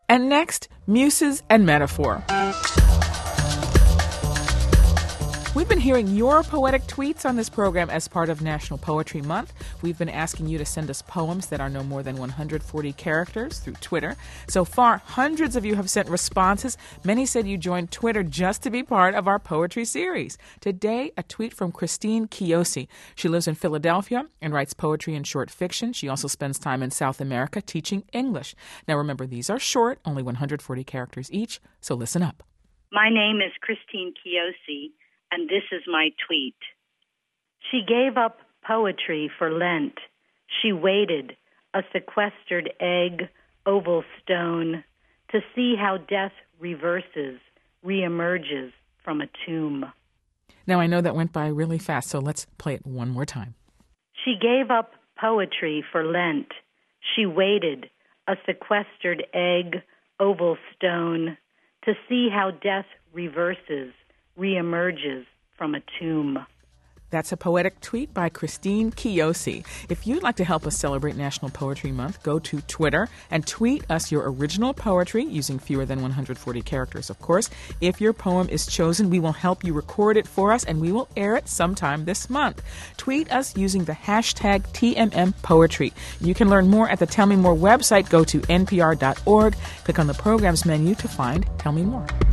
And next, Muses and Metaphor. We've been hearing your poetic tweets on this program as part of National Poetry Month. We've been asking you to send us poems that are no more than 140 characters through Twitter. So far, hundreds of you have sent responses. Many said you joined Twitter just to be part of our poetry series. Today, a tweet from Christine Kiyosi. She lives in Philadelphia and writes poetry and short fiction. She also spends time in South America teaching English. Now remember, these are short, only 140 characters each, so listen up. My name is Christine Kiyosi, and this is my tweet. She gave up poetry for Lent. She waited, a sequestered egg, oval stone, to see how death reverses, reemerges from a tomb. Now, I know that went by really fast, so let's play it one more time. She gave up poetry for Lent. She waited, a sequestered egg, oval stone, to see how death reverses, reemerges from a tomb. That's a poetic tweet by Christine Kiyosi. If you'd like to help us celebrate National Poetry Month, go to Twitter and tweet us your original poetry using fewer than 140 characters, of course. If your poem is chosen, we will help you record it for us and we will air it sometime this month. Tweet us using the hashtag TMMPoetry. You can learn more at the Tell Me More website. Go to npr.org, click on the programs menu to find Tell Me More.